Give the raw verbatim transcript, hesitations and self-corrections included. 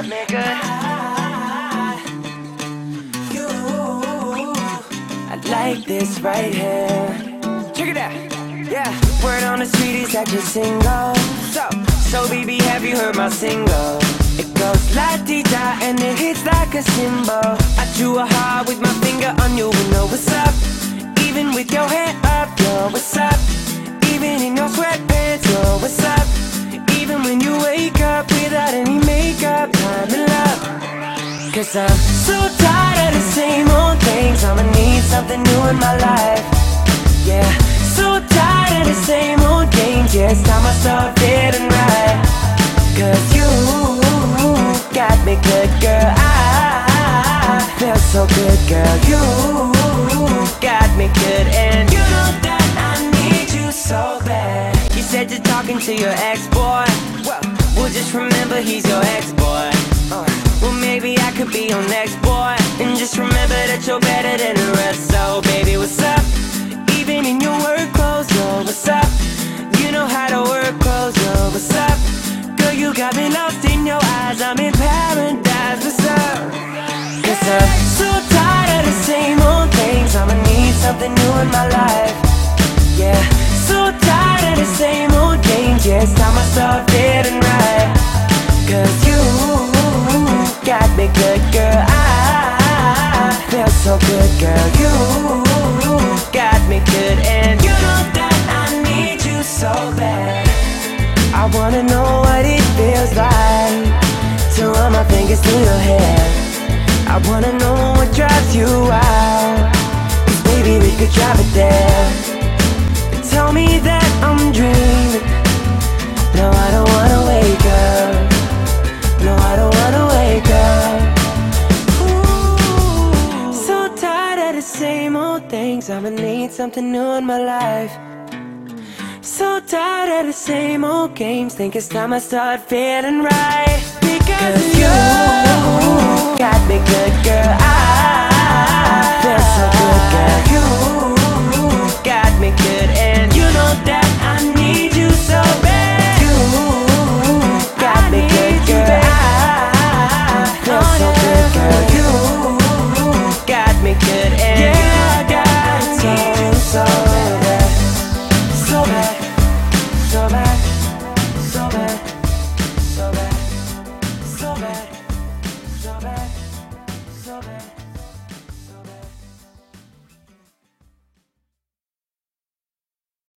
got me good. You, I like this right here. Check it out. Yeah, word on the street is that you're single. So, so baby, have you heard my single? It goes la-di-da and it hits like a cymbal. I drew a heart with my finger on your window. What's up? Even with your head up, yo, what's up? Even in your sweatpants, yo, what's up? Even when you wake up without any makeup, I'm in love. Cause I'm so tired of the same old things. I'ma need something new in my life. Yeah, so tired of the same old games. Yeah, it's time I start getting right. Cause you got me good, girl. I feel so good, girl. You got me good, and you know that I need you so bad. You said you're talking to your ex-boy. Well, well, just remember he's your ex-boy. uh, Well, maybe I could be your next boy. And just remember that you're better than the rest. So, baby, what's up? Even in your work clothes, yo, what's up? You know how to work clothes, yo, what's up? Girl, you got me lost in your eyes. I'm in paradise, what's up? Cause I'm so tired of the same old things. I'ma need something new in my life. Yeah, so tired of the same old games. Yeah, it's time I start getting right. Cause you got me good, girl. I feel so good, girl. You got me good, and you know that I need you so bad. I wanna know what it feels like to run my fingers through your hair. I wanna know what drives you out. Cause baby, we could drive it there. Tell me that I'm dreaming. No, I don't wanna wake up. No, I don't wanna wake up. Ooh, so tired of the same old things. I'ma need something new in my life. So tired of the same old games. Think it's time I start feeling right. Because you got me good, girl. I feel so good, girl. You got me good, and you know that I